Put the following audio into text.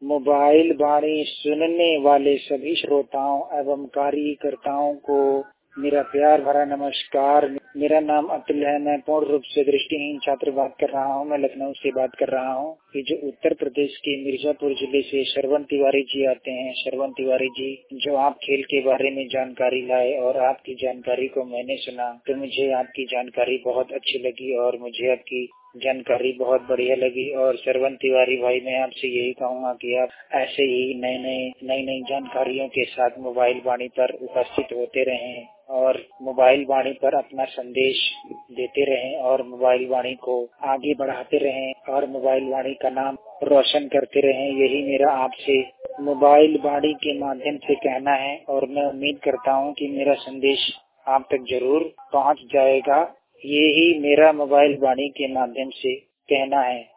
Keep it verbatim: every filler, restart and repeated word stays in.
Mobile वाणी सुनने वाले सभी श्रोताओं एवं कार्यकर्ताओं को मेरा प्यार भरा नमस्कार। मेरा नाम अतुल है। मैं पूर्ण रूप से दृष्टिहीन छात्र बात कर रहा हूँ। मैं लखनऊ से बात कर रहा हूँ। ये जो उत्तर प्रदेश के मिर्जापुर जिले से श्रवण तिवारी जी आते हैं, श्रवण तिवारी जी जो आप खेल के बारे में जानकारी लाए और आपकी जानकारी को मैंने सुना तो मुझे आपकी जानकारी बहुत अच्छी लगी और मुझे आपकी जानकारी बहुत बढ़िया लगी। और श्रवण तिवारी भाई, मैं आपसे यही कहूँगा कि आप ऐसे ही नए नए नई नई जानकारियों के साथ मोबाइल वाणी पर उपस्थित होते रहें और मोबाइल वाणी पर अपना संदेश देते रहें और मोबाइल वाणी को आगे बढ़ाते रहें और मोबाइल वाणी का नाम रोशन करते रहें। यही मेरा आपसे मोबाइल वाणी के माध्यम से कहना है और मैं उम्मीद करता हूँ कि मेरा संदेश आप तक जरूर पहुँच जाएगा। यही मेरा मोबाइल वाणी के माध्यम से कहना है।